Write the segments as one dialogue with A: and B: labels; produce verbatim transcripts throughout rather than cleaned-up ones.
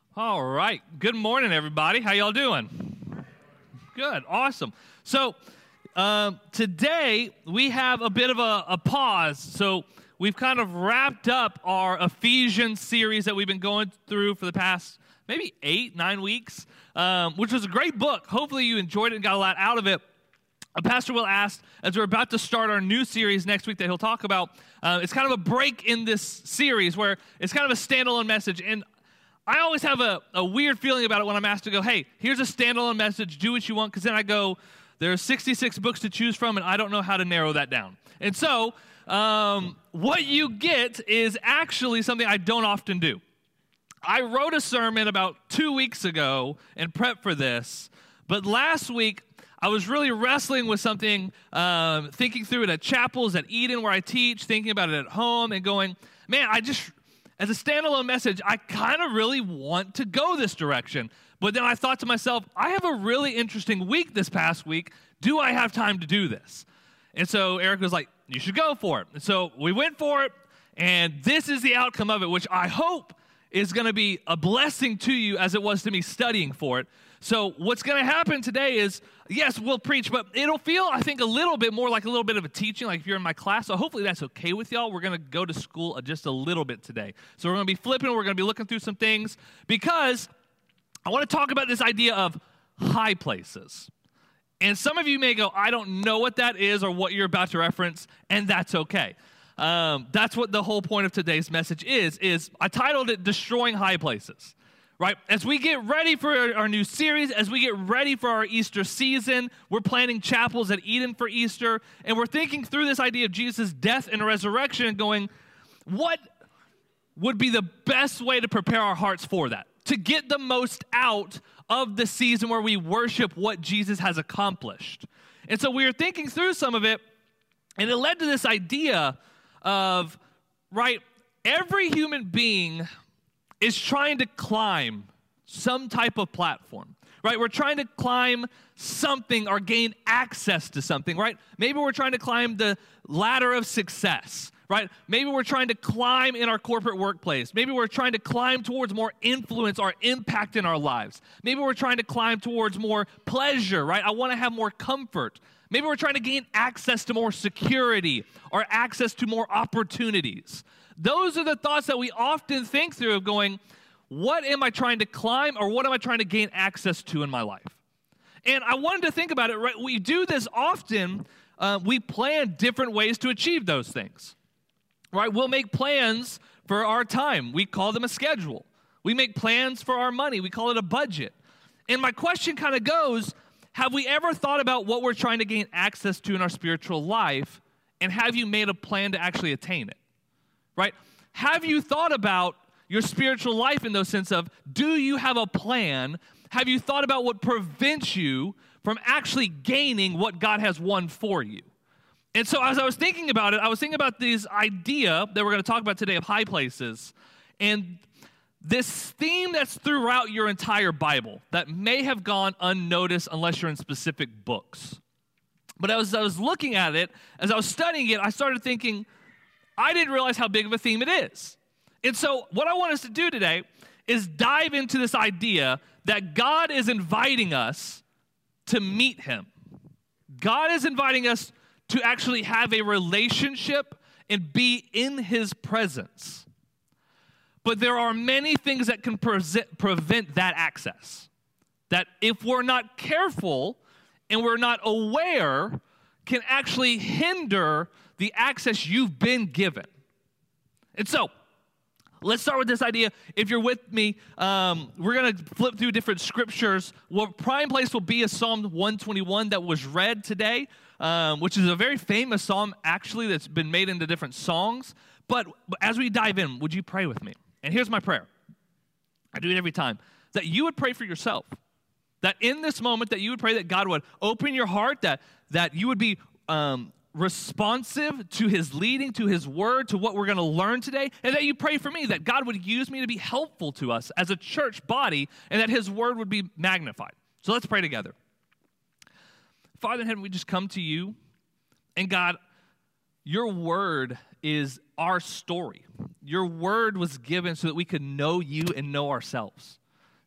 A: All right. Good morning, everybody. How y'all doing? Good. Awesome. So uh, today we have a bit of a, a pause. So we've kind of wrapped up our Ephesians series that we've been going through for the past maybe eight, nine weeks, um, which was a great book. Hopefully you enjoyed it and got a lot out of it. Uh, Pastor Will asked, as we're about to start our new series next week that he'll talk about, uh, it's kind of a break in this series where it's kind of a standalone message. And I always have a, a weird feeling about it when I'm asked to go, hey, here's a standalone message, do what you want, because then I go, there are sixty-six books to choose from, and I don't know how to narrow that down. And so um, what you get is actually something I don't often do. I wrote a sermon about two weeks ago and prepped for this, but last week I was really wrestling with something, um, thinking through it at chapels, at Eden where I teach, thinking about it at home, and going, man, I just... As a standalone message, I kind of really want to go this direction. But then I thought to myself, I have a really interesting week this past week. Do I have time to do this? And so Eric was like, you should go for it. And so we went for it, and this is the outcome of it, which I hope is going to be a blessing to you as it was to me studying for it. So what's going to happen today is, yes, we'll preach, but it'll feel, I think, a little bit more like a little bit of a teaching, like if you're in my class. So hopefully that's okay with y'all. We're going to go to school just a little bit today. So we're going to be flipping. We're going to be looking through some things because I want to talk about this idea of high places. And some of you may go, I don't know what that is or what you're about to reference, and that's okay. Um, that's what the whole point of today's message is, is I titled it Destroying High Places. Right, as we get ready for our, our new series, as we get ready for our Easter season, we're planning chapels at Eden for Easter, and we're thinking through this idea of Jesus' death and resurrection and going, what would be the best way to prepare our hearts for that? To get the most out of the season where we worship what Jesus has accomplished. And so we were thinking through some of it, and it led to this idea of, right, every human being is trying to climb some type of platform, right? We're trying to climb something or gain access to something, right? Maybe we're trying to climb the ladder of success, right? Maybe we're trying to climb in our corporate workplace. Maybe we're trying to climb towards more influence or impact in our lives. Maybe we're trying to climb towards more pleasure, right? I want to have more comfort. Maybe we're trying to gain access to more security or access to more opportunities. Those are the thoughts that we often think through of going, what am I trying to climb or what am I trying to gain access to in my life? And I wanted to think about it, right? We do this often. Uh, we plan different ways to achieve those things, right? We'll make plans for our time. We call them a schedule. We make plans for our money. We call it a budget. And my question kind of goes, have we ever thought about what we're trying to gain access to in our spiritual life, and have you made a plan to actually attain it? Right? Have you thought about your spiritual life in the sense of, do you have a plan? Have you thought about what prevents you from actually gaining what God has won for you? And so as I was thinking about it, I was thinking about this idea that we're going to talk about today of high places, and this theme that's throughout your entire Bible that may have gone unnoticed unless you're in specific books. But as I was looking at it, as I was studying it, I started thinking, I didn't realize how big of a theme it is. And so what I want us to do today is dive into this idea that God is inviting us to meet him. God is inviting us to actually have a relationship and be in his presence. But there are many things that can pre- prevent that access. That if we're not careful and we're not aware, can actually hinder the access you've been given. And so, let's start with this idea. If you're with me, um, we're going to flip through different scriptures. What prime place will be is Psalm one twenty-one that was read today, um, which is a very famous psalm, actually, that's been made into different songs. But as we dive in, would you pray with me? And here's my prayer. I do it every time. That you would pray for yourself. That in this moment, that you would pray that God would open your heart, that, that you would be um, responsive to his leading, to his word, to what we're going to learn today, and that you pray for me, that God would use me to be helpful to us as a church body, and that his word would be magnified. So let's pray together. Father in heaven, we just come to you, and God, your word is our story. Your word was given so that we could know you and know ourselves.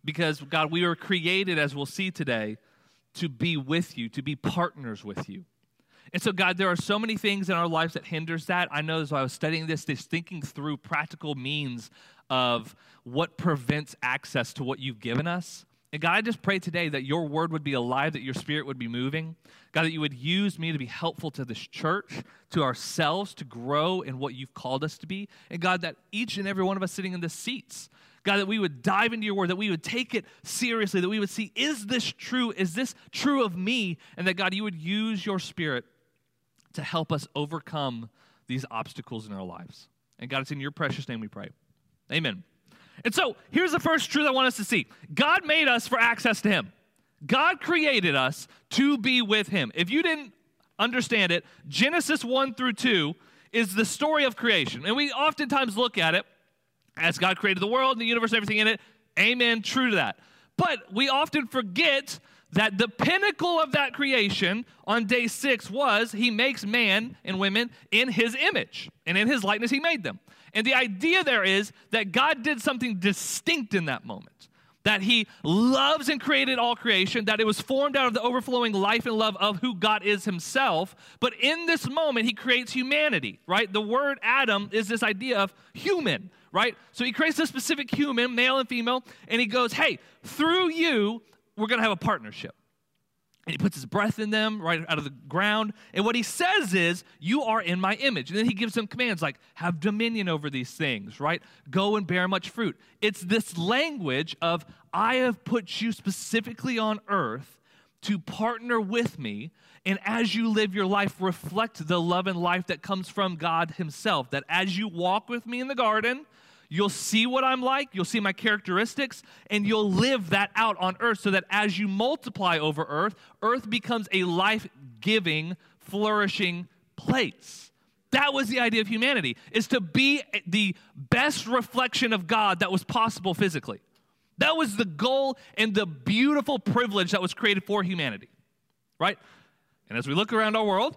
A: Because, God, we were created, as we'll see today, to be with you, to be partners with you. And so, God, there are so many things in our lives that hinders that. I know as I was studying this, this thinking through practical means of what prevents access to what you've given us. And God, I just pray today that your word would be alive, that your spirit would be moving. God, that you would use me to be helpful to this church, to ourselves, to grow in what you've called us to be. And God, that each and every one of us sitting in the seats, God, that we would dive into your word, that we would take it seriously, that we would see, is this true? Is this true of me? And that, God, you would use your spirit to help us overcome these obstacles in our lives. And God, it's in your precious name we pray. Amen. And so here's the first truth I want us to see. God made us for access to him. God created us to be with him. If you didn't understand it, Genesis one through two is the story of creation. And we oftentimes look at it as God created the world and the universe and everything in it. Amen, true to that. But we often forget that the pinnacle of that creation on day six was he makes man and women in his image. And in his likeness he made them. And the idea there is that God did something distinct in that moment. That he loves and created all creation, that it was formed out of the overflowing life and love of who God is himself. But in this moment, he creates humanity, right? The word Adam is this idea of human, right? So he creates a specific human, male and female, and he goes, hey, through you, we're going to have a partnership. And he puts his breath in them right out of the ground. And what he says is, you are in my image. And then he gives them commands like, have dominion over these things, right? Go and bear much fruit. It's this language of, I have put you specifically on earth to partner with me. And as you live your life, reflect the love and life that comes from God himself. That as you walk with me in the garden, you'll see what I'm like, you'll see my characteristics, and you'll live that out on earth so that as you multiply over earth, earth becomes a life-giving, flourishing place. That was the idea of humanity, is to be the best reflection of God that was possible physically. That was the goal and the beautiful privilege that was created for humanity, right? And as we look around our world,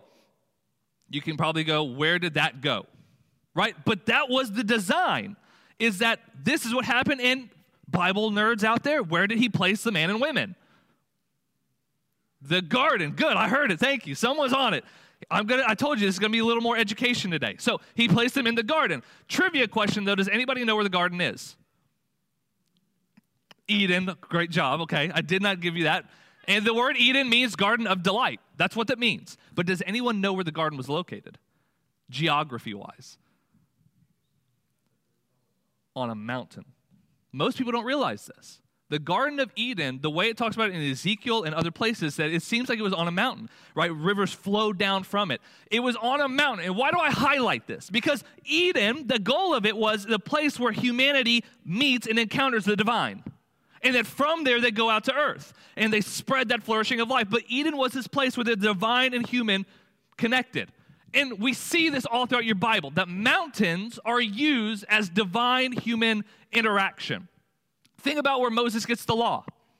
A: you can probably go, where did that go, right? But that was the design. Is that this is what happened in Bible nerds out there. Where did he place the man and women? The garden. Good, I heard it. Thank you. Someone's on it. I'm gonna. I told you this is going to be a little more education today. So he placed them in the garden. Trivia question, though. Does anybody know where the garden is? Eden. Great job. Okay, I did not give you that. And the word Eden means garden of delight. That's what that means. But does anyone know where the garden was located, geography-wise? On a mountain. Most people don't realize this. The Garden of Eden, the way it talks about it in Ezekiel and other places, that it seems like it was on a mountain, right? Rivers flow down from it. It was on a mountain. And why do I highlight this? Because Eden, the goal of it was the place where humanity meets and encounters the divine. And that from there they go out to earth and they spread that flourishing of life. But Eden was this place where the divine and human connected. And we see this all throughout your Bible, that mountains are used as divine human interaction. Think about where Moses gets the law.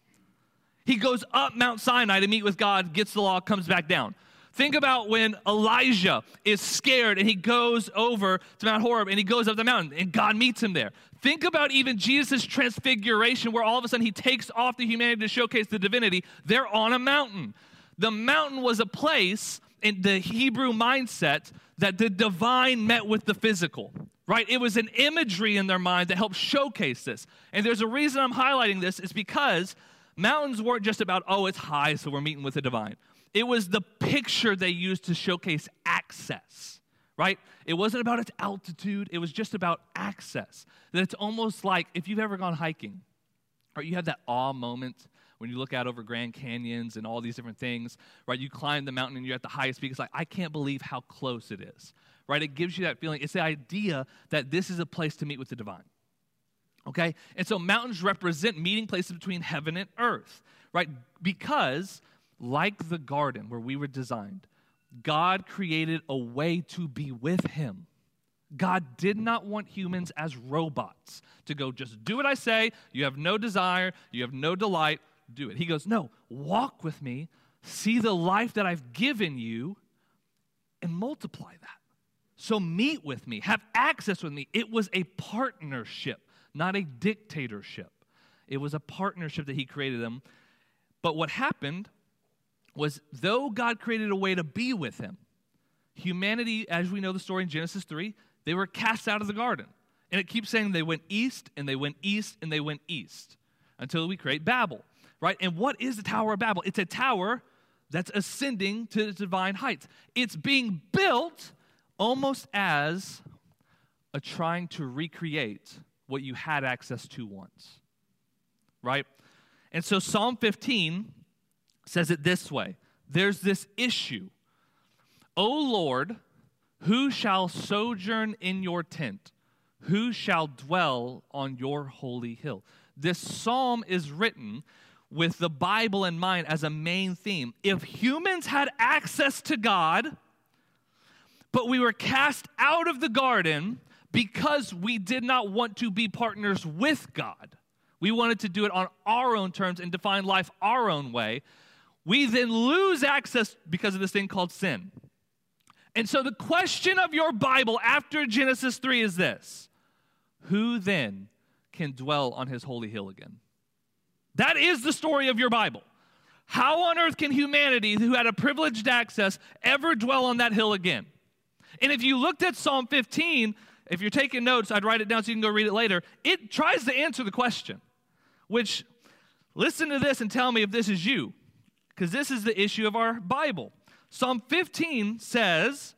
A: He goes up Mount Sinai to meet with God, gets the law, comes back down. Think about when Elijah is scared and he goes over to Mount Horeb and he goes up the mountain and God meets him there. Think about even Jesus' transfiguration where all of a sudden he takes off the humanity to showcase the divinity. They're on a mountain. The mountain was a place in the Hebrew mindset that the divine met with the physical, right? It was an imagery in their mind that helped showcase this. And there's a reason I'm highlighting this is because mountains weren't just about, oh, it's high, so we're meeting with the divine. It was the picture they used to showcase access, right? It wasn't about its altitude. It was just about access. That it's almost like if you've ever gone hiking, or you have that awe moment when you look out over Grand Canyons and all these different things, right? You climb the mountain and you're at the highest peak. It's like, I can't believe how close it is, right? It gives you that feeling. It's the idea that this is a place to meet with the divine, okay? And so mountains represent meeting places between heaven and earth, right? Because like the garden where we were designed, God created a way to be with him. God did not want humans as robots to go, just do what I say. You have no desire. You have no delight. Do it. He goes, no, walk with me, see the life that I've given you, and multiply that. So meet with me, have access with me. It was a partnership, not a dictatorship. It was a partnership that he created them. But what happened was, though God created a way to be with him, humanity, as we know the story in Genesis three, they were cast out of the garden. And it keeps saying they went east, and they went east, and they went east, until we create Babel, right? And what is the Tower of Babel? It's a tower that's ascending to divine heights. It's being built almost as a trying to recreate what you had access to once, right? And so Psalm fifteen says it this way. There's this issue. O Lord, who shall sojourn in your tent? Who shall dwell on your holy hill? This psalm is written with the Bible in mind as a main theme. If humans had access to God, but we were cast out of the garden because we did not want to be partners with God, we wanted to do it on our own terms and define life our own way, we then lose access because of this thing called sin. And so the question of your Bible after Genesis three is this: who then can dwell on his holy hill again? That is the story of your Bible. How on earth can humanity, who had a privileged access, ever dwell on that hill again? And if you looked at Psalm fifteen, if you're taking notes, I'd write it down so you can go read it later. It tries to answer the question, which, listen to this and tell me if this is you, because this is the issue of our Bible. Psalm fifteen says,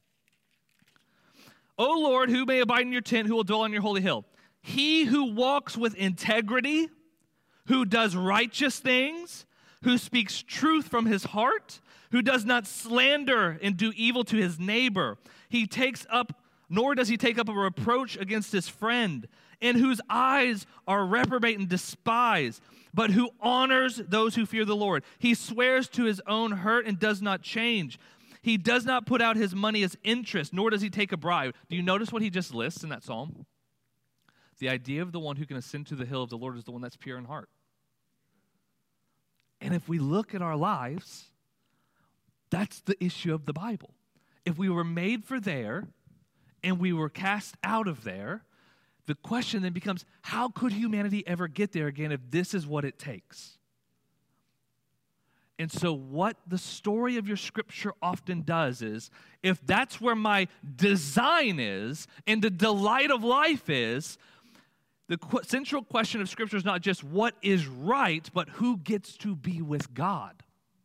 A: O Lord, who may abide in your tent, who will dwell on your holy hill? He who walks with integrity, who does righteous things, who speaks truth from his heart, who does not slander and do evil to his neighbor. He takes up, nor does he take up a reproach against his friend, in whose eyes are reprobate and despise, but who honors those who fear the Lord. He swears to his own hurt and does not change. He does not put out his money as interest, nor does he take a bribe. Do you notice what he just lists in that psalm? The idea of the one who can ascend to the hill of the Lord is the one that's pure in heart. And if we look at our lives, that's the issue of the Bible. If we were made for there and we were cast out of there, the question then becomes, how could humanity ever get there again if this is what it takes? And so what the story of your scripture often does is, if that's where my design is and the delight of life is, the qu- central question of scripture is not just what is right, but who gets to be with God,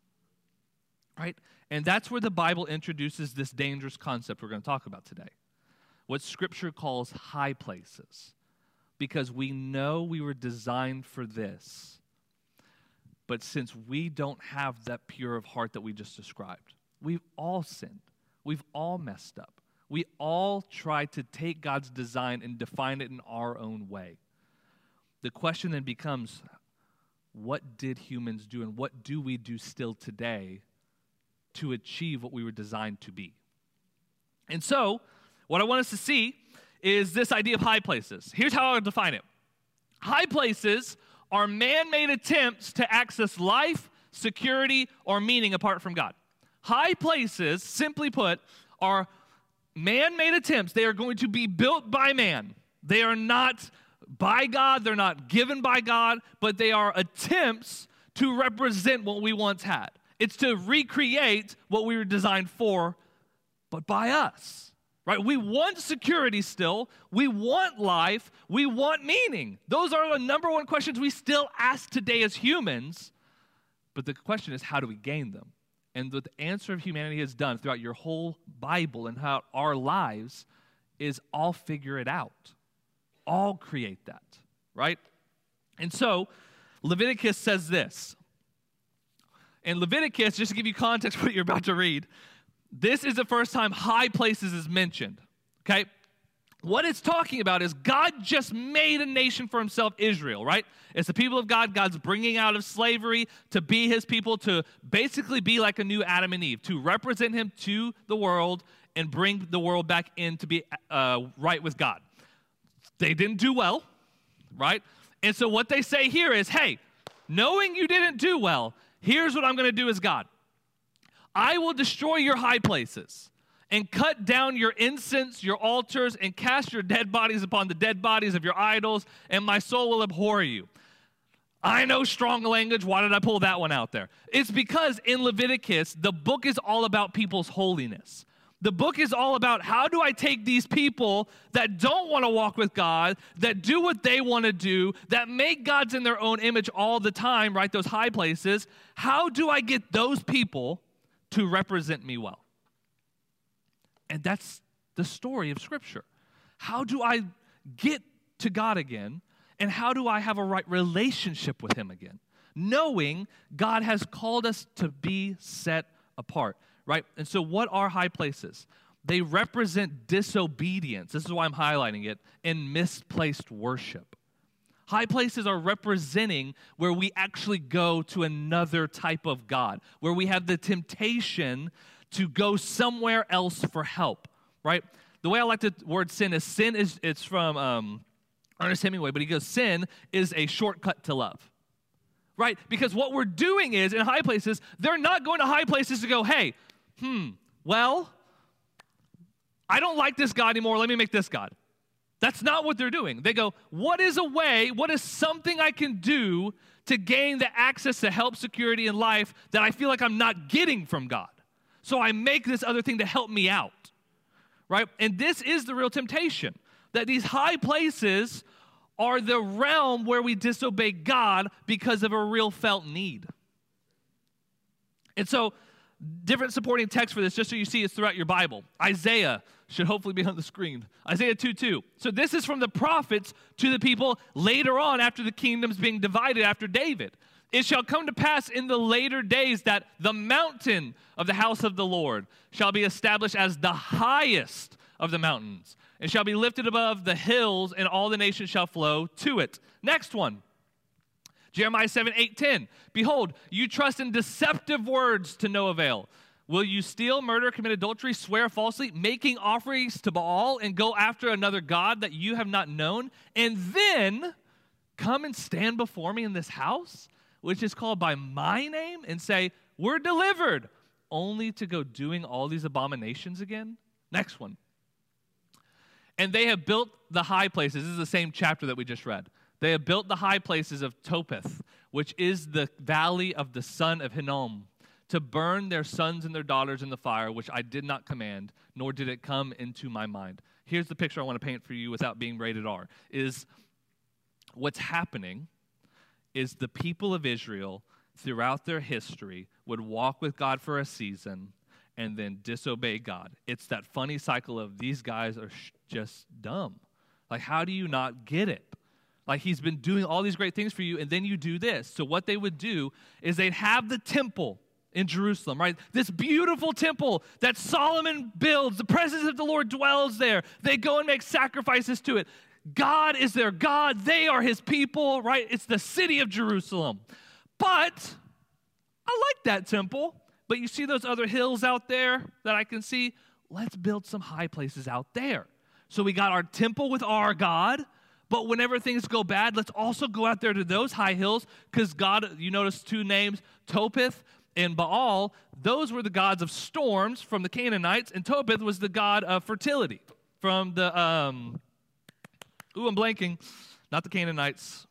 A: right? And that's where the Bible introduces this dangerous concept we're going to talk about today, what scripture calls high places, because we know we were designed for this. But since we don't have that pure of heart that we just described, we've all sinned. We've all messed up. We all try to take God's design and define it in our own way. The question then becomes, what did humans do and what do we do still today to achieve what we were designed to be? And so, what I want us to see is this idea of high places. Here's how I would define it. High places are man-made attempts to access life, security, or meaning apart from God. High places, simply put, are man-made attempts. They are going to be built by man. They are not by God. They're not given by God, but they are attempts to represent what we once had. It's to recreate what we were designed for, but by us. Right? We want security still. We want life. We want meaning. Those are the number one questions we still ask today as humans. But the question is, how do we gain them? And what the answer of humanity has done throughout your whole Bible and how our lives is all figure it out. All create that, right? And so Leviticus says this. And Leviticus, just to give you context for what you're about to read, this is the first time high places is mentioned, okay? What it's talking about is God just made a nation for himself, Israel, right? It's the people of God. God's bringing out of slavery to be his people, to basically be like a new Adam and Eve, to represent him to the world and bring the world back in to be uh, right with God. They didn't do well, right? And so what they say here is, hey, knowing you didn't do well, here's what I'm going to do as God. I will destroy your high places and cut down your incense, your altars, and cast your dead bodies upon the dead bodies of your idols, and my soul will abhor you. I know strong language. Why did I pull that one out there? It's because in Leviticus, the book is all about people's holiness. The book is all about how do I take these people that don't want to walk with God, that do what they want to do, that make gods in their own image all the time, right, those high places. How do I get those people to represent me well? And that's the story of Scripture. How do I get to God again? And how do I have a right relationship with him again? Knowing God has called us to be set apart, right? And so what are high places? They represent disobedience. This is why I'm highlighting it, and misplaced worship. High places are representing where we actually go to another type of God, where we have the temptation to go somewhere else for help, right? The way I like the word sin is, sin is, it's from um, Ernest Hemingway, but he goes, sin is a shortcut to love, right? Because what we're doing is, in high places, they're not going to high places to go, hey, hmm, well, I don't like this God anymore, let me make this God. That's not what they're doing. They go, what is a way, what is something I can do to gain the access to help, security, in life that I feel like I'm not getting from God? So I make this other thing to help me out, right? And this is the real temptation, that these high places are the realm where we disobey God because of a real felt need. And so, different supporting text for this, just so you see, it's throughout your Bible. Isaiah should hopefully be on the screen. Isaiah two two. So this is from the prophets to the people later on after the kingdom's being divided after David. It shall come to pass in the later days that the mountain of the house of the Lord shall be established as the highest of the mountains, and shall be lifted above the hills, and all the nations shall flow to it. Next one. Jeremiah seven, eight, ten. Behold, you trust in deceptive words to no avail. Will you steal, murder, commit adultery, swear falsely, making offerings to Baal, and go after another god that you have not known, and then come and stand before me in this house, which is called by my name, and say, we're delivered, only to go doing all these abominations again? Next one. And they have built the high places. This is the same chapter that we just read. They have built the high places of Topheth, which is the valley of the son of Hinnom, to burn their sons and their daughters in the fire, which I did not command, nor did it come into my mind. Here's the picture I want to paint for you without being rated R, is what's happening is the people of Israel throughout their history would walk with God for a season and then disobey God. It's that funny cycle of these guys are sh- just dumb. Like, how do you not get it? Like, he's been doing all these great things for you, and then you do this. So what they would do is they'd have the temple in Jerusalem, right? This beautiful temple that Solomon builds. The presence of the Lord dwells there. They go and make sacrifices to it. God is their God. They are his people, right? It's the city of Jerusalem. But I like that temple. But you see those other hills out there that I can see? Let's build some high places out there. So we got our temple with our God, but whenever things go bad, let's also go out there to those high hills, because God, you notice two names, Topheth and Baal, those were the gods of storms from the Canaanites, and Topheth was the god of fertility from the, um, ooh, I'm blanking, not the Canaanites.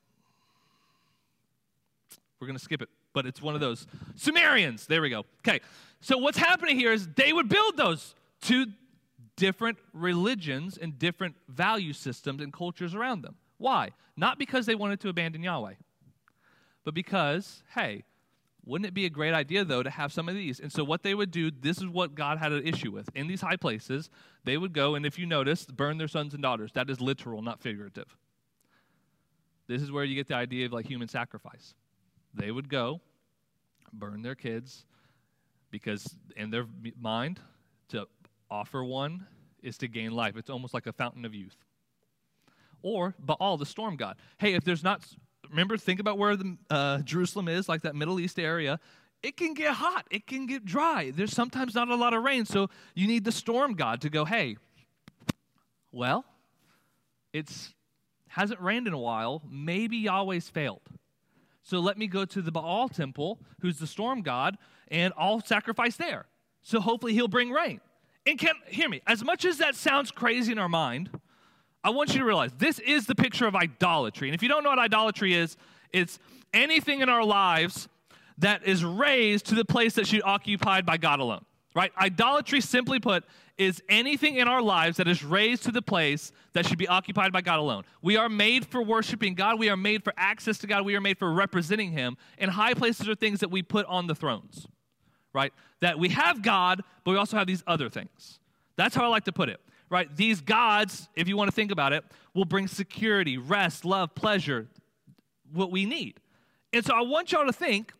A: We're going to skip it. But it's one of those. Sumerians, there we go. Okay, so what's happening here is they would build those two different religions and different value systems and cultures around them. Why? Not because they wanted to abandon Yahweh, but because, hey, wouldn't it be a great idea, though, to have some of these? And so what they would do, this is what God had an issue with. In these high places, they would go, and if you notice, burn their sons and daughters. That is literal, not figurative. This is where you get the idea of like human sacrifice. They would go, burn their kids, because in their mind, to offer one is to gain life. It's almost like a fountain of youth. Or Baal, the storm god. Hey, if there's not, remember, think about where the uh, Jerusalem is, like that Middle East area. It can get hot. It can get dry. There's sometimes not a lot of rain, so you need the storm god to go, hey, well, it's hasn't rained in a while. Maybe Yahweh's failed. So let me go to the Baal temple, who's the storm god, and I'll sacrifice there. So hopefully he'll bring rain. And can hear me, as much as that sounds crazy in our mind, I want you to realize this is the picture of idolatry. And if you don't know what idolatry is, It's anything in our lives that is raised to the place that should be occupied by God alone, right? Idolatry, simply put, is anything in our lives that is raised to the place that should be occupied by God alone. We are made for worshiping God. We are made for access to God. We are made for representing him. And high places are things that we put on the thrones, right? That we have God, but we also have these other things. That's how I like to put it, right? These gods, if you want to think about it, will bring security, rest, love, pleasure, what we need. And so I want y'all to think,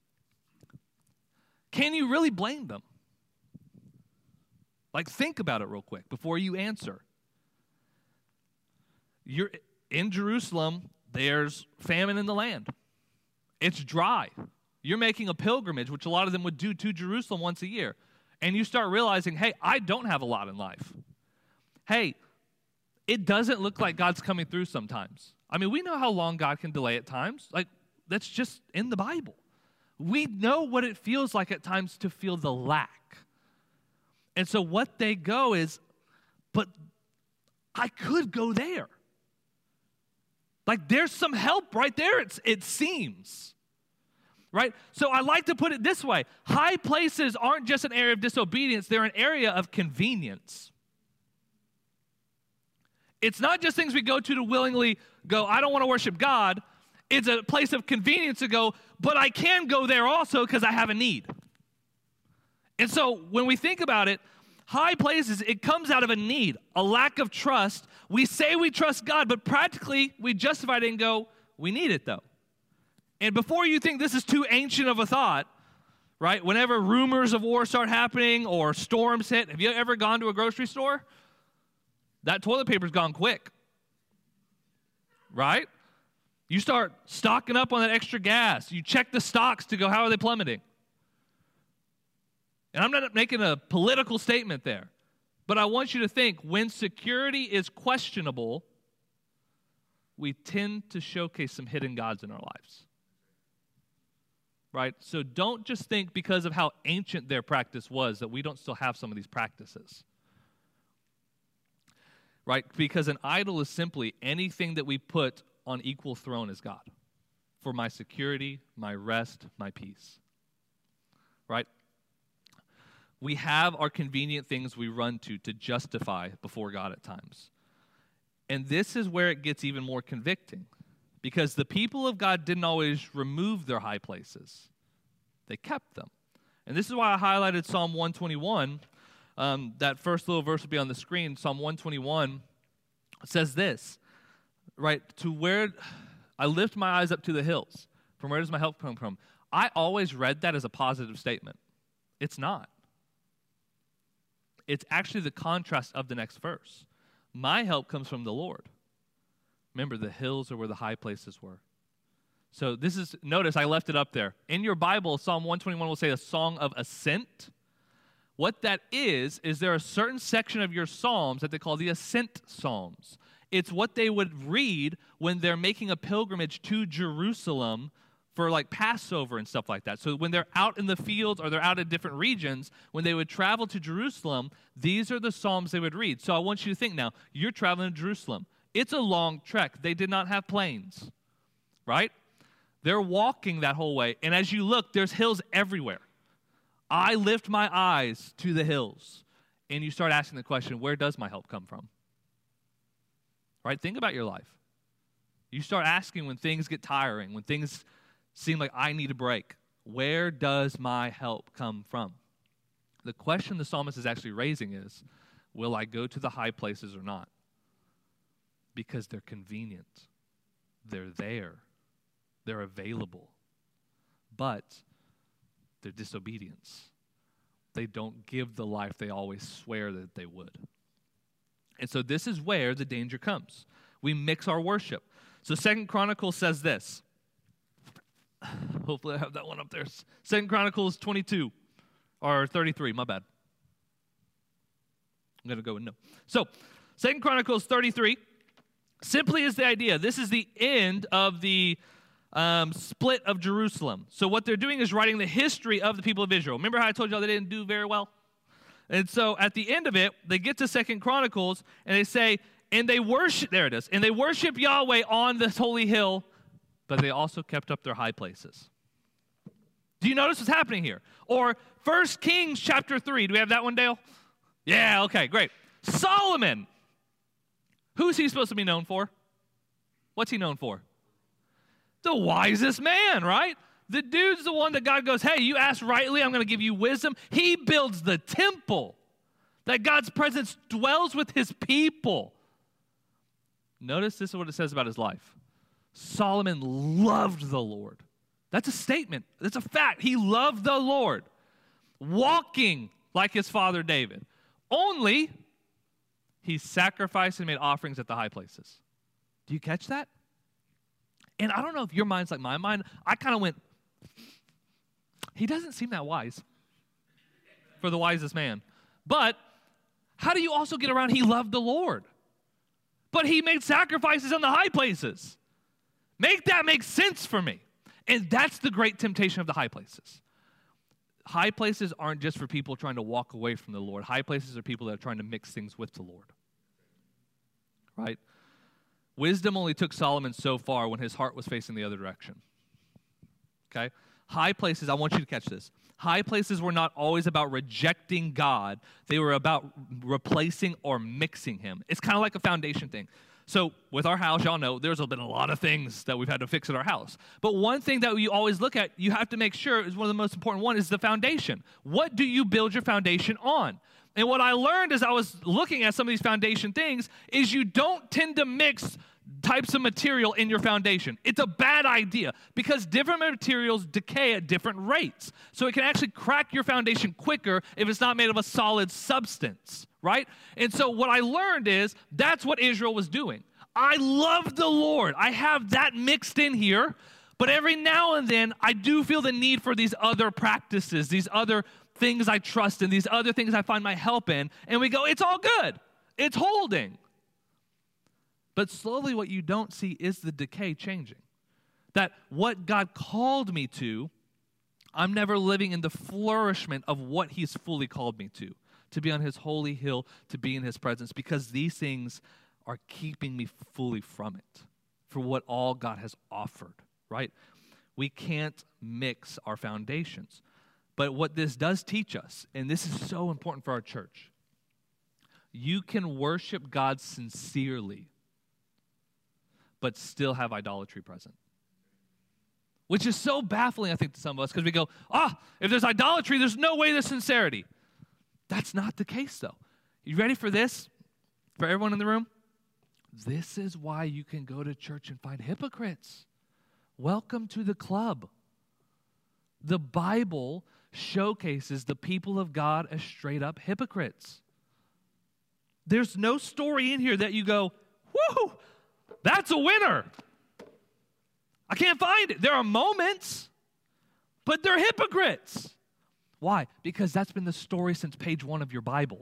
A: can you really blame them? Like, think about it real quick before you answer. You're in Jerusalem, there's famine in the land. It's dry. You're making a pilgrimage, which a lot of them would do to Jerusalem once a year. And you start realizing, hey, I don't have a lot in life. Hey, it doesn't look like God's coming through sometimes. I mean, we know how long God can delay at times. Like, that's just in the Bible. We know what it feels like at times to feel the lack. And so what they go is, but I could go there. Like, there's some help right there, it's, it seems. Right? So I like to put it this way. High places aren't just an area of disobedience. They're an area of convenience. It's not just things we go to to willingly go, I don't want to worship God. It's a place of convenience to go, but I can go there also because I have a need. And so when we think about it, high places, it comes out of a need, a lack of trust. We say we trust God, but practically we justify it and go, we need it though. And before you think this is too ancient of a thought, right, whenever rumors of war start happening or storms hit, have you ever gone to a grocery store? That toilet paper's gone quick, right? You start stocking up on that extra gas. You check the stocks to go, how are they plummeting? And I'm not making a political statement there, but I want you to think, when security is questionable, we tend to showcase some hidden gods in our lives. Right? So don't just think because of how ancient their practice was that we don't still have some of these practices. Right? Because an idol is simply anything that we put on equal throne as God. For my security, my rest, my peace. Right? We have our convenient things we run to to justify before God at times. And this is where it gets even more convicting. Because the people of God didn't always remove their high places. They kept them. And this is why I highlighted Psalm one twenty-one. Um, that first little verse will be on the screen. Psalm one twenty-one says this, right? To where I lift my eyes up to the hills. From where does my help come from? I always read that as a positive statement. It's not. It's actually the contrast of the next verse. My help comes from the Lord. Remember, the hills are where the high places were. So this is, notice I left it up there. In your Bible, Psalm one twenty-one will say a song of ascent. What that is, is there a certain section of your Psalms that they call the ascent Psalms. It's what they would read when they're making a pilgrimage to Jerusalem for like Passover and stuff like that. So when they're out in the fields or they're out in different regions, when they would travel to Jerusalem, these are the Psalms they would read. So I want you to think now, you're traveling to Jerusalem. It's a long trek. They did not have planes, right? They're walking that whole way. And as you look, there's hills everywhere. I lift my eyes to the hills. And you start asking the question, where does my help come from? Right? Think about your life. You start asking when things get tiring, when things seem like I need a break. Where does my help come from? The question the psalmist is actually raising is, will I go to the high places or not? Because they're convenient. They're there. They're available. But they're disobedience. They don't give the life they always swear that they would. And so this is where the danger comes. We mix our worship. So Second Chronicles says this. Hopefully I have that one up there. Second Chronicles twenty-two, or thirty-three, my bad. I'm going to go with no. So Second Chronicles thirty-three simply is the idea. This is the end of the um, split of Jerusalem. So what they're doing is writing the history of the people of Israel. Remember how I told y'all they didn't do very well? And so at the end of it, they get to Second Chronicles, and they say, and they worship, there it is, and they worship Yahweh on this holy hill but they also kept up their high places. Do you notice what's happening here? Or First Kings chapter three. Do we have that one, Dale? Yeah, okay, great. Solomon. Who's he supposed to be known for? What's he known for? The wisest man, right? The dude's the one that God goes, hey, you asked rightly, I'm going to give you wisdom. He builds the temple, that God's presence dwells with his people. Notice this is what it says about his life. Solomon loved the Lord. That's a statement. That's a fact. He loved the Lord, walking like his father David. Only he sacrificed and made offerings at the high places. Do you catch that? And I don't know if your mind's like my mind. I kind of went, he doesn't seem that wise for the wisest man. But how do you also get around he loved the Lord, but he made sacrifices in the high places? Make that make sense for me. And that's the great temptation of the high places. High places aren't just for people trying to walk away from the Lord. High places are people that are trying to mix things with the Lord. Right? Wisdom only took Solomon so far when his heart was facing the other direction. Okay? High places, I want you to catch this. High places were not always about rejecting God. They were about replacing or mixing him. It's kind of like a foundation thing. So with our house, y'all know there's been a lot of things that we've had to fix at our house. But one thing that you always look at, you have to make sure is one of the most important one is the foundation. What do you build your foundation on? And what I learned as I was looking at some of these foundation things is you don't tend to mix types of material in your foundation. It's a bad idea because different materials decay at different rates. So it can actually crack your foundation quicker if it's not made of a solid substance, right? And so what I learned is that's what Israel was doing. I love the Lord. I have that mixed in here, but every now and then I do feel the need for these other practices, these other things I trust in, these other things I find my help in, and we go, it's all good. It's holding. But slowly what you don't see is the decay changing. That what God called me to, I'm never living in the flourishment of what he's fully called me to. To be on his holy hill, to be in his presence, because these things are keeping me fully from it, for what all God has offered, right? We can't mix our foundations. But what this does teach us, and this is so important for our church, you can worship God sincerely, but still have idolatry present. Which is so baffling, I think, to some of us, because we go, ah, if there's idolatry, there's no way there's sincerity. That's not the case, though. You ready for this? For everyone in the room? This is why you can go to church and find hypocrites. Welcome to the club. The Bible showcases the people of God as straight-up hypocrites. There's no story in here that you go, whoo, that's a winner. I can't find it. There are moments, but they're hypocrites. Why? Because that's been the story since page one of your Bible.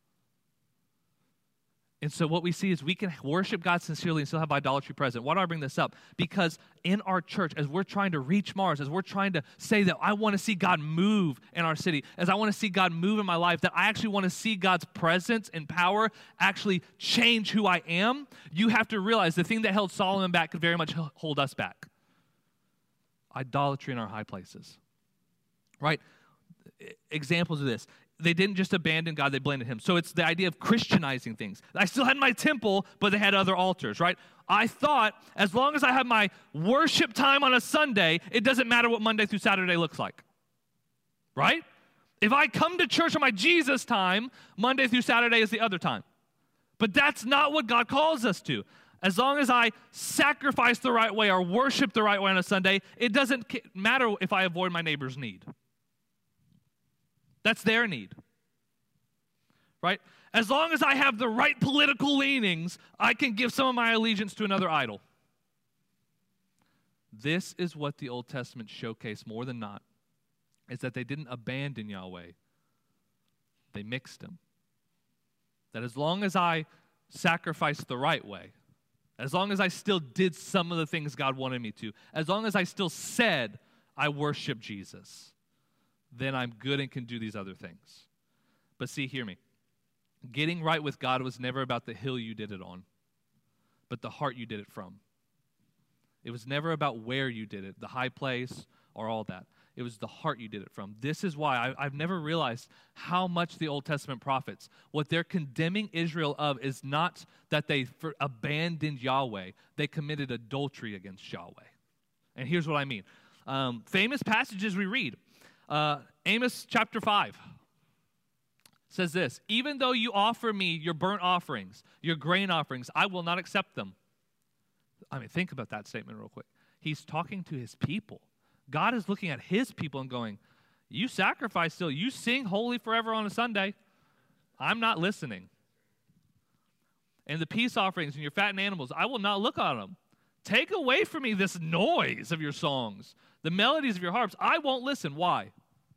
A: And so what we see is we can worship God sincerely and still have idolatry present. Why do I bring this up? Because in our church, as we're trying to reach Mars, as we're trying to say that I want to see God move in our city, as I want to see God move in my life, that I actually want to see God's presence and power actually change who I am, you have to realize the thing that held Solomon back could very much hold us back. Idolatry in our high places, right? Examples of this. They didn't just abandon God, they blended him. So it's the idea of Christianizing things. I still had my temple, but they had other altars, right? I thought as long as I have my worship time on a Sunday, it doesn't matter what Monday through Saturday looks like, right? If I come to church on my Jesus time, Monday through Saturday is the other time. But that's not what God calls us to. As long as I sacrifice the right way or worship the right way on a Sunday, it doesn't matter if I avoid my neighbor's need. That's their need, right? As long as I have the right political leanings, I can give some of my allegiance to another idol. This is what the Old Testament showcased more than not, is that they didn't abandon Yahweh. They mixed him. That as long as I sacrificed the right way, as long as I still did some of the things God wanted me to, as long as I still said I worship Jesus, then I'm good and can do these other things. But see, hear me. Getting right with God was never about the hill you did it on, but the heart you did it from. It was never about where you did it, the high place or all that. It was the heart you did it from. This is why I, I've never realized how much the Old Testament prophets, what they're condemning Israel of is not that they for, abandoned Yahweh. They committed adultery against Yahweh. And here's what I mean. Um, famous passages we read. Uh, Amos chapter five says this, even though you offer me your burnt offerings, your grain offerings, I will not accept them. I mean, think about that statement real quick. He's talking to his people. God is looking at his people and going, you sacrifice still. You sing holy forever on a Sunday. I'm not listening. And the peace offerings and your fattened animals, I will not look on them. Take away from me this noise of your songs, the melodies of your harps. I won't listen. Why?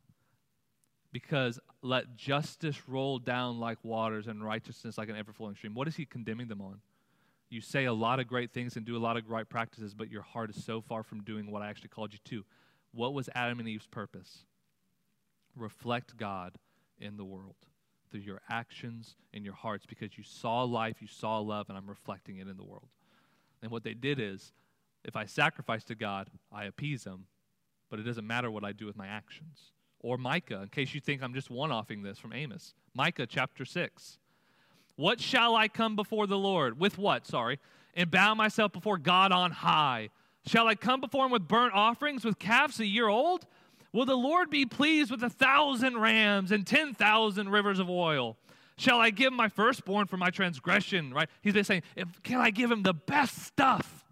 A: Because let justice roll down like waters and righteousness like an ever-flowing stream. What is he condemning them on? You say a lot of great things and do a lot of right practices, but your heart is so far from doing what I actually called you to. What was Adam and Eve's purpose? Reflect God in the world through your actions and your hearts, because you saw life, you saw love, and I'm reflecting it in the world. And what they did is, if I sacrifice to God, I appease him, but it doesn't matter what I do with my actions. Or Micah, in case you think I'm just one-offing this from Amos. Micah chapter six. What shall I come before the Lord? With what, sorry? And bow myself before God on high. Shall I come before him with burnt offerings, with calves a year old? Will the Lord be pleased with a thousand rams and ten thousand rivers of oil? Shall I give my firstborn for my transgression? Right? He's been saying, if, can I give him the best stuff?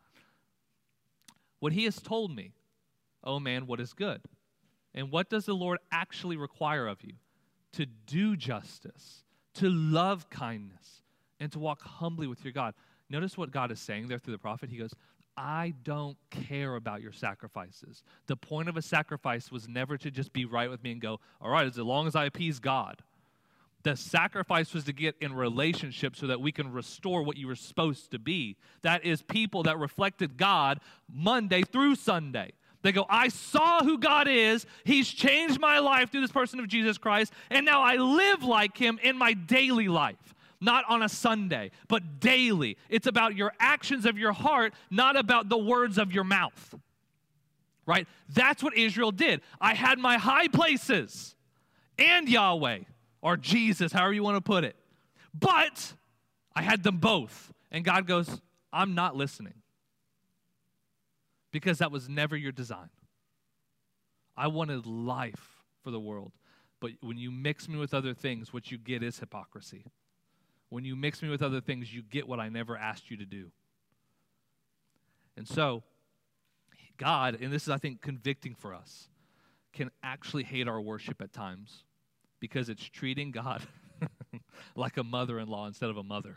A: What he has told me, oh man, what is good? And what does the Lord actually require of you? To do justice, to love kindness, and to walk humbly with your God. Notice what God is saying there through the prophet. He goes, I don't care about your sacrifices. The point of a sacrifice was never to just be right with me and go, all right, as long as I appease God. The sacrifice was to get in relationship so that we can restore what you were supposed to be. That is people that reflected God Monday through Sunday. They go, I saw who God is. He's changed my life through this person of Jesus Christ, and now I live like him in my daily life. Not on a Sunday, but daily. It's about your actions of your heart, not about the words of your mouth. Right? That's what Israel did. I had my high places and Yahweh, or Jesus, however you want to put it. But I had them both. And God goes, I'm not listening. Because that was never your design. I wanted life for the world. But when you mix me with other things, what you get is hypocrisy. When you mix me with other things, you get what I never asked you to do. And so, God, and this is, I think, convicting for us, can actually hate our worship at times because it's treating God like a mother-in-law instead of a mother.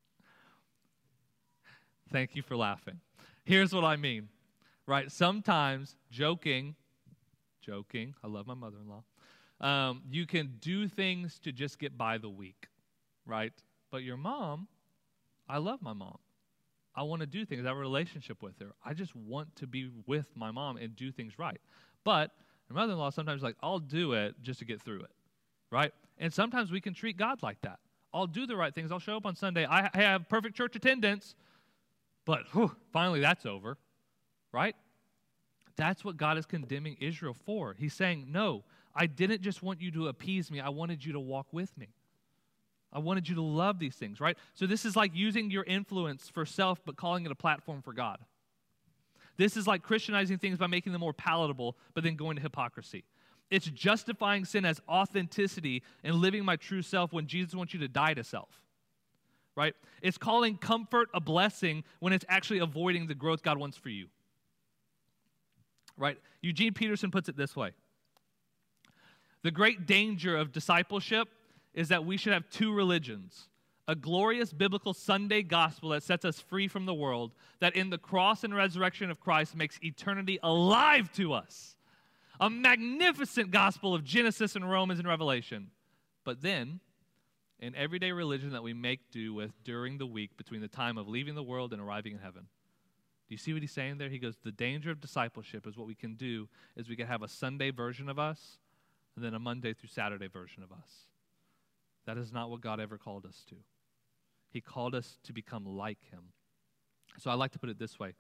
A: Thank you for laughing. Here's what I mean, right? Sometimes, joking, joking, I love my mother-in-law, um, you can do things to just get by the week, right? But your mom, I love my mom. I want to do things. I have a relationship with her. I just want to be with my mom and do things right. But my mother-in-law sometimes is like, I'll do it just to get through it, right? And sometimes we can treat God like that. I'll do the right things. I'll show up on Sunday. I have perfect church attendance, but whew, finally that's over, right? That's what God is condemning Israel for. He's saying, no, I didn't just want you to appease me. I wanted you to walk with me. I wanted you to love these things, right? So this is like using your influence for self, but calling it a platform for God. This is like Christianizing things by making them more palatable, but then going to hypocrisy. It's justifying sin as authenticity and living my true self when Jesus wants you to die to self, right? It's calling comfort a blessing when it's actually avoiding the growth God wants for you, right? Eugene Peterson puts it this way. The great danger of discipleship is that we should have two religions, a glorious biblical Sunday gospel that sets us free from the world, that in the cross and resurrection of Christ makes eternity alive to us, a magnificent gospel of Genesis and Romans and Revelation, but then an everyday religion that we make do with during the week between the time of leaving the world and arriving in heaven. Do you see what he's saying there? He goes, the danger of discipleship is what we can do is we can have a Sunday version of us and then a Monday through Saturday version of us. That is not what God ever called us to. He called us to become like him. So I like to put it this way.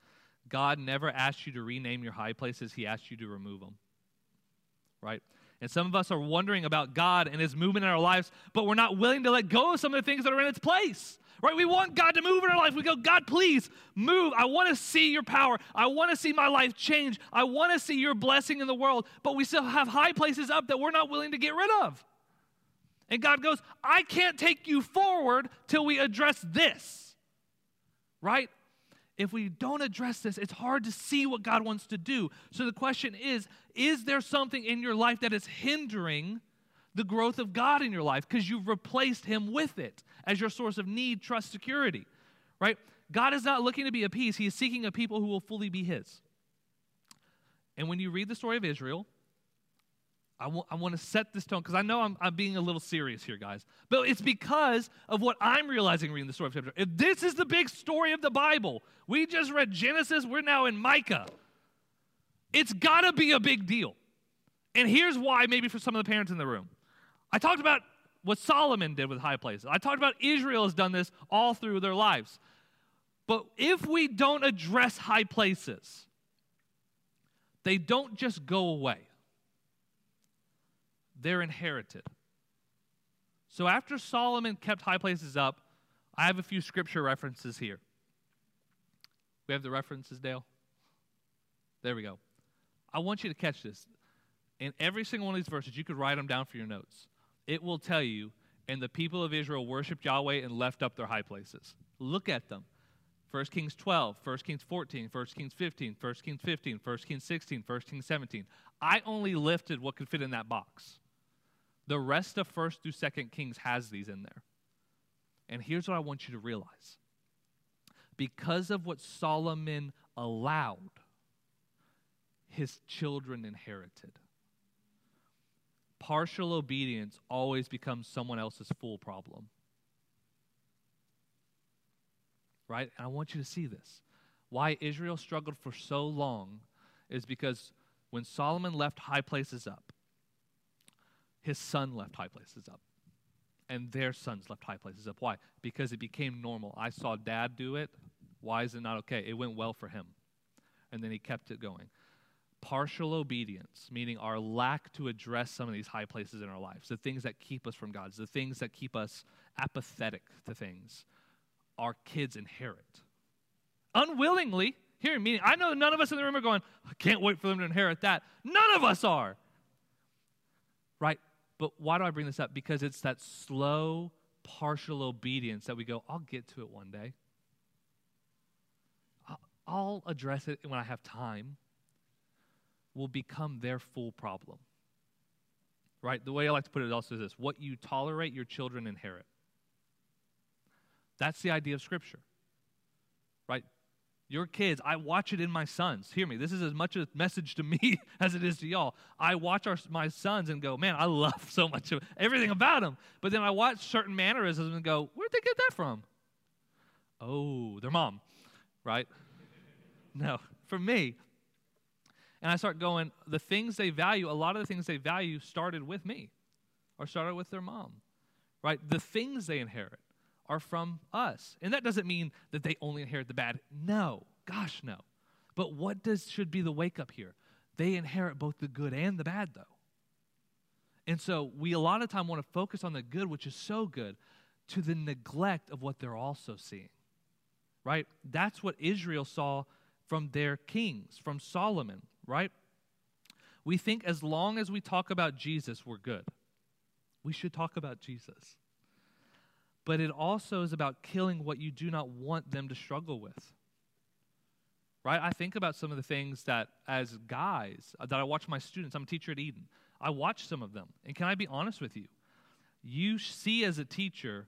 A: God never asked you to rename your high places. He asked you to remove them, right? And some of us are wondering about God and his movement in our lives, but we're not willing to let go of some of the things that are in its place, right? We want God to move in our life. We go, God, please move. I want to see your power. I want to see my life change. I want to see your blessing in the world, but we still have high places up that we're not willing to get rid of. And God goes, I can't take you forward till we address this, right? If we don't address this, it's hard to see what God wants to do. So the question is, is there something in your life that is hindering the growth of God in your life because you've replaced him with it as your source of need, trust, security, right? God is not looking to be appeased. He is seeking a people who will fully be his. And when you read the story of Israel, I want, I want to set this tone because I know I'm, I'm being a little serious here, guys. But it's because of what I'm realizing reading the story of Israel. If this is the big story of the Bible. We just read Genesis. We're now in Micah. It's got to be a big deal. And here's why, maybe for some of the parents in the room. I talked about what Solomon did with high places. I talked about Israel has done this all through their lives. But if we don't address high places, they don't just go away. They're inherited. So after Solomon kept high places up, I have a few scripture references here. We have the references, Dale? There we go. I want you to catch this. In every single one of these verses, you could write them down for your notes. It will tell you, and the people of Israel worshiped Yahweh and left up their high places. Look at them. First Kings twelve, First Kings fourteen, First Kings fifteen, First Kings fifteen, First Kings sixteen, First Kings seventeen. I only lifted what could fit in that box. The rest of First through Second Kings has these in there. And here's what I want you to realize. Because of what Solomon allowed, his children inherited. Partial obedience always becomes someone else's full problem. Right? And I want you to see this. Why Israel struggled for so long is because when Solomon left high places up, his son left high places up. And their sons left high places up. Why? Because it became normal. I saw dad do it. Why is it not okay? It went well for him. And then he kept it going. Partial obedience, meaning our lack to address some of these high places in our lives, the things that keep us from God, the things that keep us apathetic to things, our kids inherit. Unwillingly, hear me, I know none of us in the room are going, I can't wait for them to inherit that. None of us are. Right? But why do I bring this up? Because it's that slow, partial obedience that we go, I'll get to it one day. I'll, I'll address it when I have time. Will become their full problem. Right? The way I like to put it also is this. What you tolerate, your children inherit. That's the idea of Scripture. Right? Your kids, I watch it in my sons. Hear me. This is as much a message to me as it is to y'all. I watch our, my sons and go, man, I love so much of everything about them. But then I watch certain mannerisms and go, where'd they get that from? Oh, their mom. Right? No, from me. And I start going, the things they value, a lot of the things they value started with me or started with their mom, right? The things they inherit are from us. And that doesn't mean that they only inherit the bad. No, gosh, no. But what does should be the wake up here? They inherit both the good and the bad, though. And so we a lot of time want to focus on the good, which is so good, to the neglect of what they're also seeing, right? That's what Israel saw from their kings, from Solomon. Right? We think as long as we talk about Jesus, we're good. We should talk about Jesus. But it also is about killing what you do not want them to struggle with. Right? I think about some of the things that as guys, that I watch my students, I'm a teacher at Eden. I watch some of them. And can I be honest with you? You see as a teacher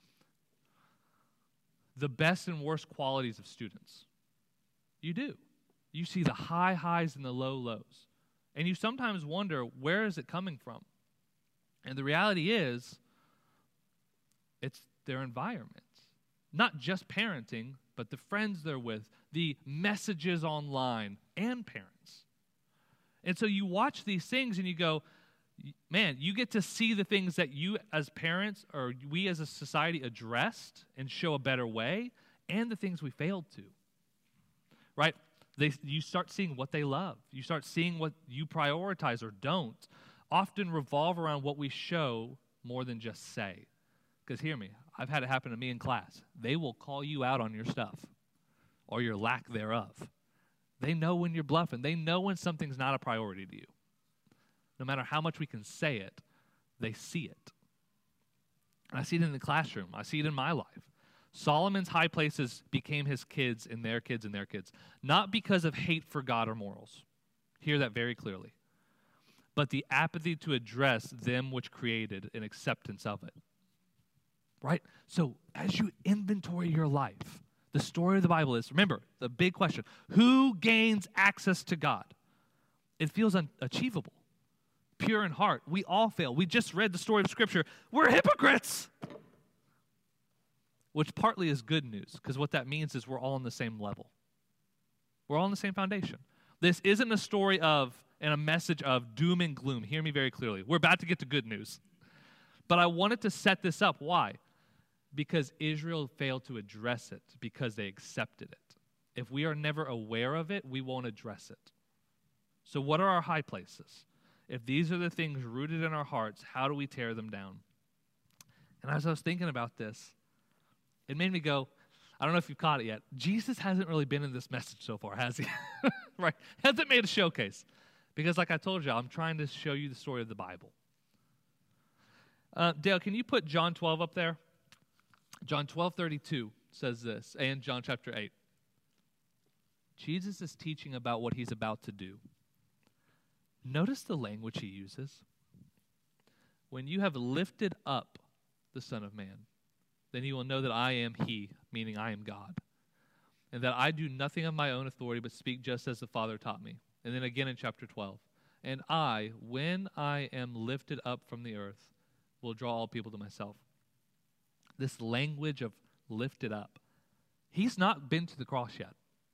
A: the best and worst qualities of students. You do. You see the high highs and the low lows. And you sometimes wonder, where is it coming from? And the reality is, it's their environment. Not just parenting, but the friends they're with, the messages online, and parents. And so you watch these things and you go, man, you get to see the things that you as parents or we as a society addressed and show a better way, and the things we failed to. Right? They, you start seeing what they love. You start seeing what you prioritize or don't often revolve around what we show more than just say. Because hear me, I've had it happen to me in class. They will call you out on your stuff or your lack thereof. They know when you're bluffing. They know when something's not a priority to you. No matter how much we can say it, they see it. And I see it in the classroom. I see it in my life. Solomon's high places became his kids and their kids and their kids, not because of hate for God or morals. Hear that very clearly. But the apathy to address them which created an acceptance of it. Right? So as you inventory your life, the story of the Bible is, remember, the big question, who gains access to God? It feels unachievable. Pure in heart. We all fail. We just read the story of Scripture. We're hypocrites. Which partly is good news, because what that means is we're all on the same level. We're all on the same foundation. This isn't a story of and a message of doom and gloom. Hear me very clearly. We're about to get to good news. But I wanted to set this up. Why? Because Israel failed to address it because they accepted it. If we are never aware of it, we won't address it. So what are our high places? If these are the things rooted in our hearts, how do we tear them down? And as I was thinking about this, it made me go, I don't know if you've caught it yet. Jesus hasn't really been in this message so far, has he? Right? Hasn't made a showcase. Because like I told you, I'm trying to show you the story of the Bible. Uh, Dale, can you put John twelve up there? John twelve thirty-two says this, and John chapter eight. Jesus is teaching about what he's about to do. Notice the language he uses. When you have lifted up the Son of Man, then you will know that I am he, meaning I am God, and that I do nothing of my own authority, but speak just as the Father taught me. And then again in chapter twelve, and I, when I am lifted up from the earth, will draw all people to myself. This language of lifted up. He's not been to the cross yet.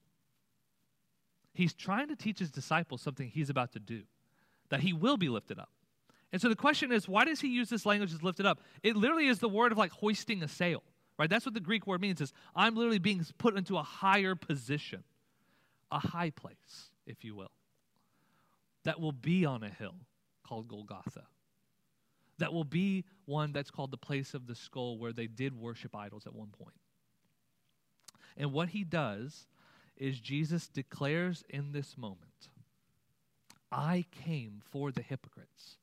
A: He's trying to teach his disciples something he's about to do, that he will be lifted up. And so the question is, why does he use this language as lifted up? It literally is the word of like hoisting a sail, right? That's what the Greek word means, is I'm literally being put into a higher position, a high place, if you will, that will be on a hill called Golgotha, that will be one that's called the place of the skull, where they did worship idols at one point. And what he does is Jesus declares in this moment, I came for the hypocrites.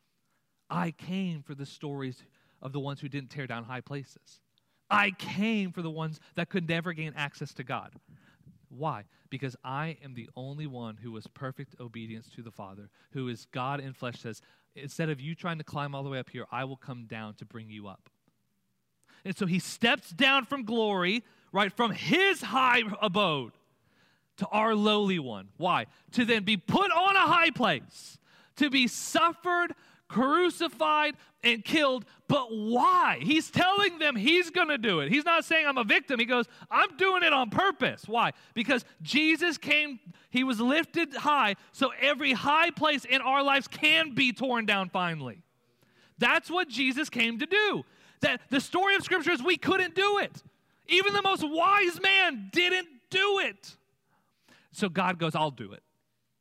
A: I came for the stories of the ones who didn't tear down high places. I came for the ones that could never gain access to God. Why? Because I am the only one who was perfect obedience to the Father, who is God in flesh, says, instead of you trying to climb all the way up here, I will come down to bring you up. And so he steps down from glory, right, from his high abode to our lowly one. Why? To then be put on a high place, to be suffered, crucified, and killed. But why? He's telling them he's going to do it. He's not saying I'm a victim. He goes, I'm doing it on purpose. Why? Because Jesus came, he was lifted high, so every high place in our lives can be torn down finally. That's what Jesus came to do. That the story of Scripture is we couldn't do it. Even the most wise man didn't do it. So God goes, I'll do it.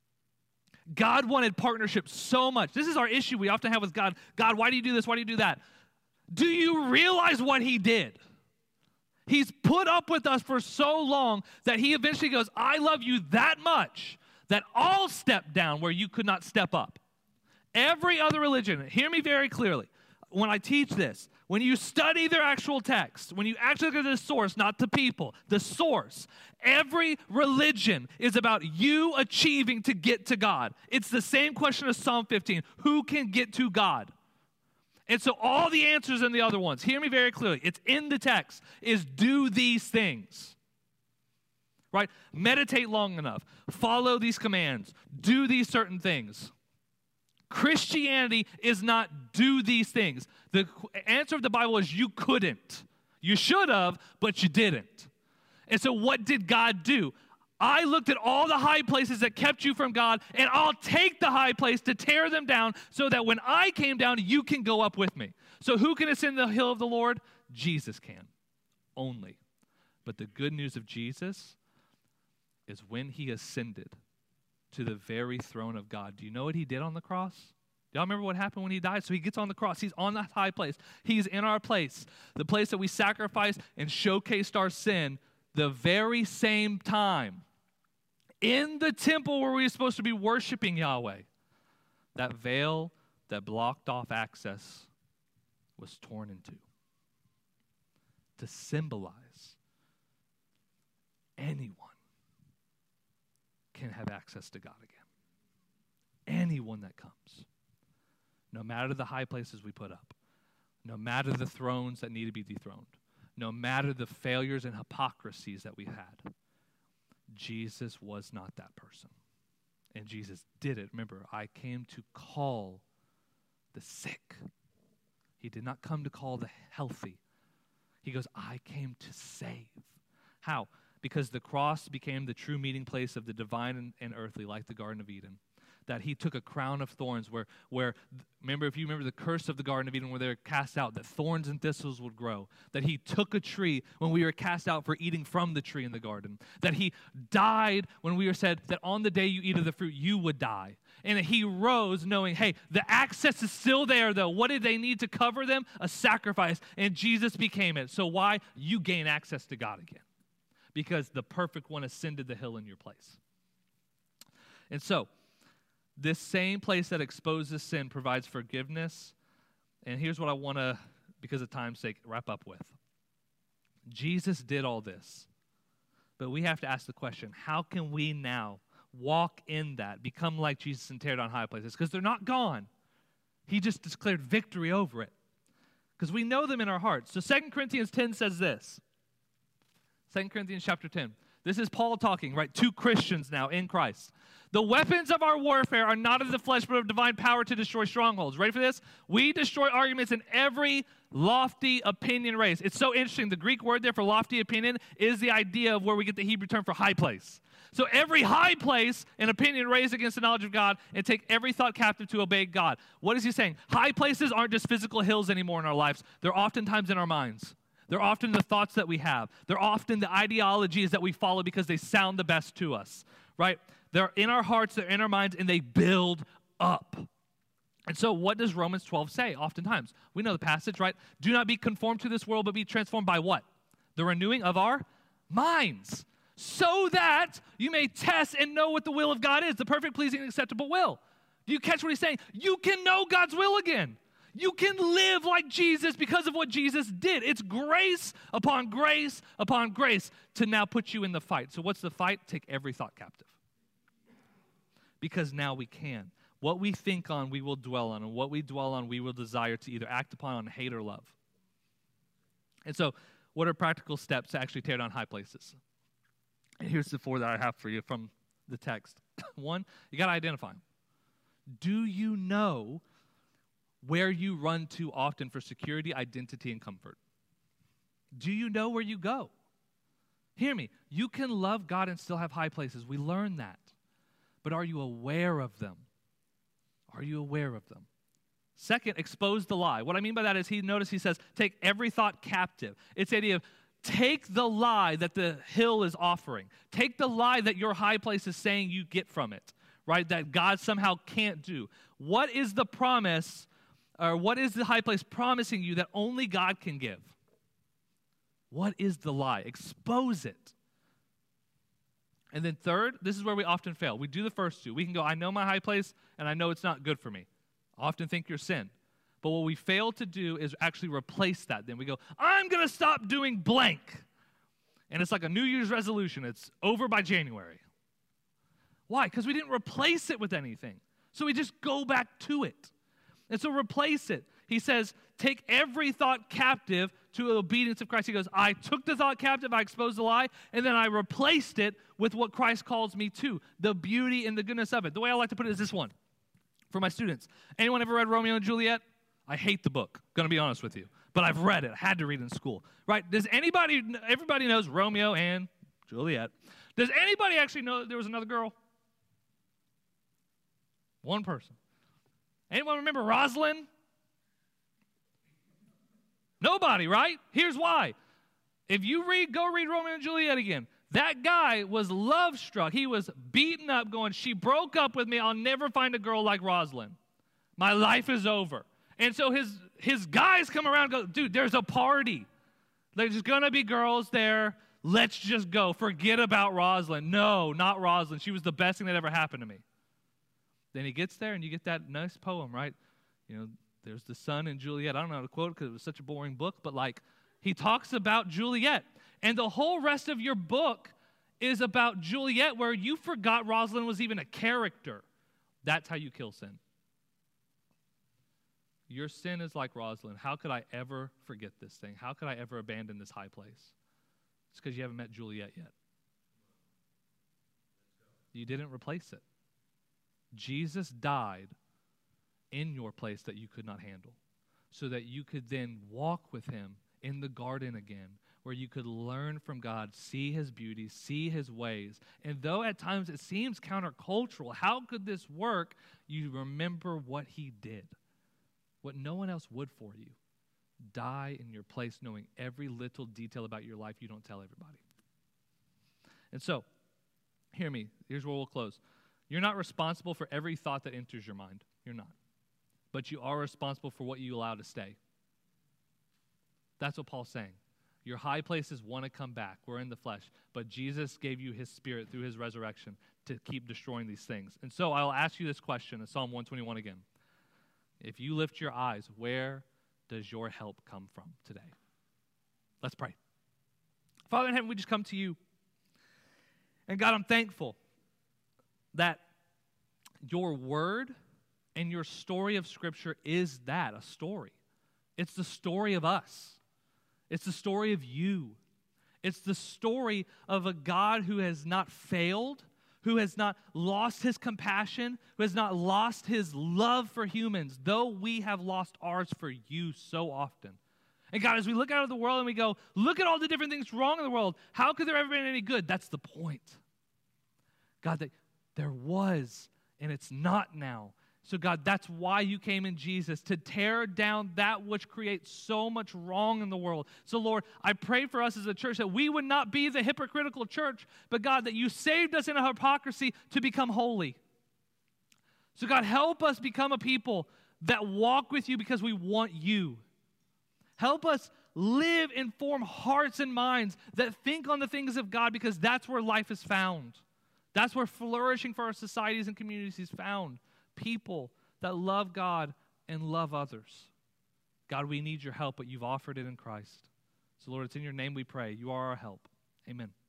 A: God wanted partnership so much. This is our issue we often have with God. God, why do you do this? Why do you do that? Do you realize what he did? He's put up with us for so long that he eventually goes, I love you that much that I'll step down where you could not step up. Every other religion, hear me very clearly, when I teach this, when you study their actual text, when you actually look at the source, not the people, the source, every religion is about you achieving to get to God. It's the same question as Psalm fifteen. Who can get to God? And so all the answers in the other ones, hear me very clearly, it's in the text, is do these things. Right? Meditate long enough. Follow these commands. Do these certain things. Christianity is not do these things. The answer of the Bible is you couldn't. You should have, but you didn't. And so what did God do? I looked at all the high places that kept you from God, and I'll take the high place to tear them down so that when I came down, you can go up with me. So who can ascend the hill of the Lord? Jesus can. Only. But the good news of Jesus is when he ascended to the very throne of God. Do you know what he did on the cross? Do y'all remember what happened when he died? So he gets on the cross. He's on that high place. He's in our place, the place that we sacrificed and showcased our sin the very same time. In the temple where we were supposed to be worshiping Yahweh, that veil that blocked off access was torn in two to symbolize anyone can have access to God again. Anyone that comes. No matter the high places we put up, no matter the thrones that need to be dethroned, no matter the failures and hypocrisies that we had, Jesus was not that person. And Jesus did it. Remember, I came to call the sick. He did not come to call the healthy. He goes, I came to save. How? Because the cross became the true meeting place of the divine and, and earthly, like the Garden of Eden. That he took a crown of thorns where, where, remember, if you remember the curse of the Garden of Eden where they were cast out, that thorns and thistles would grow. That he took a tree when we were cast out for eating from the tree in the garden. That he died when we were said that on the day you eat of the fruit, you would die. And that he rose knowing, hey, the access is still there though. What did they need to cover them? A sacrifice. And Jesus became it. So why? You gain access to God again. Because the perfect one ascended the hill in your place. And so, this same place that exposes sin provides forgiveness. And here's what I want to, because of time's sake, wrap up with. Jesus did all this. But we have to ask the question, how can we now walk in that, become like Jesus and tear down high places? Because they're not gone. He just declared victory over it. Because we know them in our hearts. So Second Corinthians ten says this. Second Corinthians chapter ten. This is Paul talking, right? Two Christians now in Christ. The weapons of our warfare are not of the flesh, but of divine power to destroy strongholds. Ready for this? We destroy arguments in every lofty opinion raised. It's so interesting. The Greek word there for lofty opinion is the idea of where we get the Hebrew term for high place. So every high place and opinion raised against the knowledge of God, and take every thought captive to obey God. What is he saying? High places aren't just physical hills anymore in our lives. They're oftentimes in our minds. They're often the thoughts that we have. They're often the ideologies that we follow because they sound the best to us, right? They're in our hearts, they're in our minds, and they build up. And so what does Romans twelve say oftentimes? We know the passage, right? Do not be conformed to this world, but be transformed by what? The renewing of our minds. So that you may test and know what the will of God is, the perfect, pleasing, and acceptable will. Do you catch what he's saying? You can know God's will again. You can live like Jesus because of what Jesus did. It's grace upon grace upon grace to now put you in the fight. So what's the fight? Take every thought captive. Because now we can. What we think on, we will dwell on. And what we dwell on, we will desire to either act upon on hate or love. And so, what are practical steps to actually tear down high places? And here's the four that I have for you from the text. One, you got to identify them. Do you know where you run to often for security, identity, and comfort? Do you know where you go? Hear me. You can love God and still have high places. We learn that. But are you aware of them? Are you aware of them? Second, expose the lie. What I mean by that is he notice he says, take every thought captive. It's the idea of take the lie that the hill is offering. Take the lie that your high place is saying you get from it, right? That God somehow can't do. What is the promise, or what is the high place promising you that only God can give? What is the lie? Expose it. And then third, this is where we often fail. We do the first two. We can go, I know my high place, and I know it's not good for me. I often think you're sin. But what we fail to do is actually replace that. Then we go, I'm going to stop doing blank. And it's like a New Year's resolution. It's over by January. Why? Because we didn't replace it with anything. So we just go back to it. And so replace it. He says, take every thought captive to the obedience of Christ. He goes, I took the thought captive, I exposed the lie, and then I replaced it with what Christ calls me to, the beauty and the goodness of it. The way I like to put it is this one, for my students. Anyone ever read Romeo and Juliet? I hate the book, going to be honest with you. But I've read it. I had to read it in school. Right? Does anybody, everybody knows Romeo and Juliet. Does anybody actually know that there was another girl? One person. Anyone remember Rosalind? Nobody, right? Here's why. If you read, go read Romeo and Juliet again. That guy was love struck. He was beaten up going, she broke up with me. I'll never find a girl like Rosalind. My life is over. And so his, his guys come around and go, dude, there's a party. There's going to be girls there. Let's just go. Forget about Rosalind. No, not Rosalind. She was the best thing that ever happened to me. Then he gets there and you get that nice poem, right? You know, there's the sun and Juliet. I don't know how to quote it because it was such a boring book, but like he talks about Juliet. And the whole rest of your book is about Juliet where you forgot Rosalind was even a character. That's how you kill sin. Your sin is like Rosalind. How could I ever forget this thing? How could I ever abandon this high place? It's because you haven't met Juliet yet. You didn't replace it. Jesus died in your place that you could not handle so that you could then walk with him in the garden again where you could learn from God, see his beauty, see his ways. And though at times it seems countercultural, how could this work? You remember what he did. What no one else would for you. Die in your place knowing every little detail about your life you don't tell everybody. And so, hear me. Here's where we'll close. You're not responsible for every thought that enters your mind. You're not. But you are responsible for what you allow to stay. That's what Paul's saying. Your high places want to come back. We're in the flesh. But Jesus gave you his spirit through his resurrection to keep destroying these things. And so I'll ask you this question in Psalm one twenty-one again. If you lift your eyes, where does your help come from today? Let's pray. Father in heaven, we just come to you. And God, I'm thankful that your word and your story of Scripture is that, a story. It's the story of us. It's the story of you. It's the story of a God who has not failed, who has not lost his compassion, who has not lost his love for humans, though we have lost ours for you so often. And God, as we look out of the world and we go, look at all the different things wrong in the world, how could there ever be any good? That's the point. God, that there was, and it's not now. So God, that's why you came in Jesus, to tear down that which creates so much wrong in the world. So Lord, I pray for us as a church that we would not be the hypocritical church, but God, that you saved us in a hypocrisy to become holy. So God, help us become a people that walk with you because we want you. Help us live and form hearts and minds that think on the things of God because that's where life is found. That's where flourishing for our societies and communities is found. People that love God and love others. God, we need your help, but you've offered it in Christ. So Lord, it's in your name we pray. You are our help. Amen.